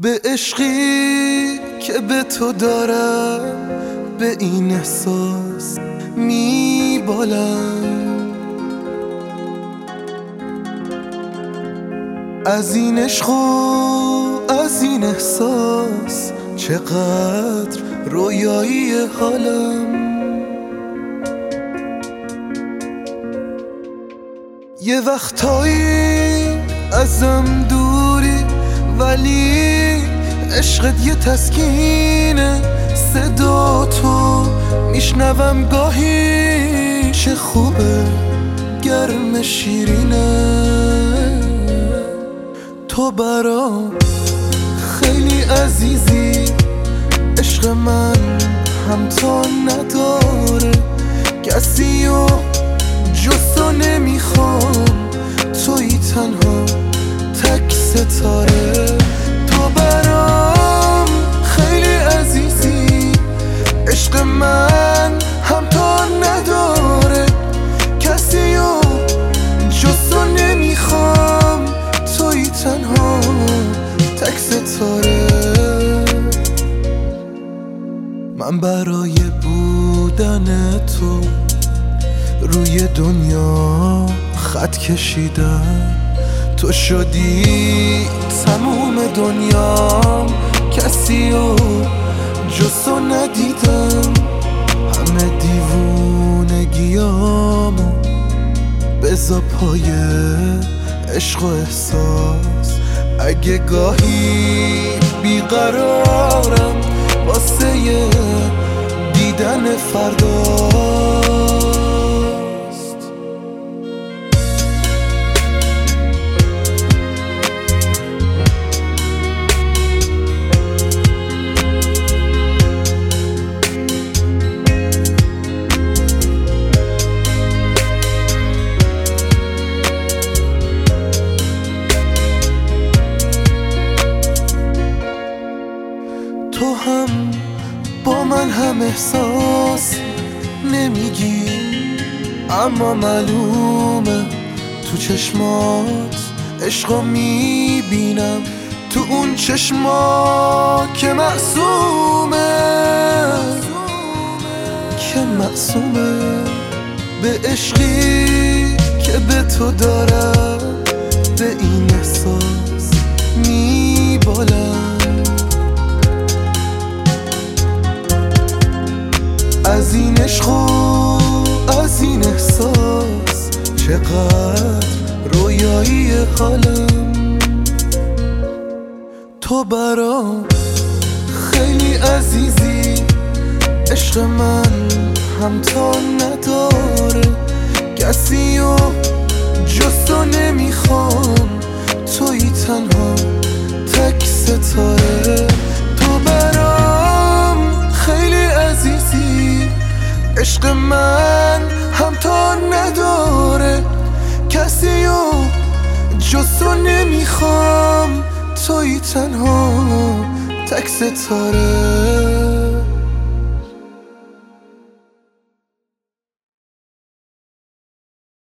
به عشقی که به تو دارم، به این احساس میبالم. از این عشق و از این احساس چقدر رویایی حالم. یه وقتایی ازم دوری، ولی عشقت یه تسکینه. صدا تو میشنوم گاهی، چه خوبه گرم شیرینه. تو برام خیلی عزیزی، عشق من همتا نداره کسی و جز تو نمیخوام. تویی تنها تک ستاره. تو برام خیلی عزیزی، عشق من همتا نداره کسی و جز تو نمیخوام. تویی تنها تک ستاره. من برای بودن تو روی دنیا خط کشیدم. تو شدی تموم دنیام، کسی و جز تو ندیدم. همه دیوونگیامو بذار پای عشق و احساس. اگه گاهی بیقرارم واسه دیدن فرداست. تو هم با من هم احساس نمیگی، اما معلومه تو چشمات عشقو میبینم. تو اون چشما که معصومه به عشقی که به تو دارم، به این احساس میبالم. از این عشق و از این احساس چقدر رویایی حالم. تو برام خیلی عزیزی، عشق من همتا نداره کسی و جز تو نمیخوام. تویی تنها تک ستاره. تو برام خیلی عزیزی، عشق من همتا نداره کسی و جز تو نمیخوام. تویی تنها تک ستاره.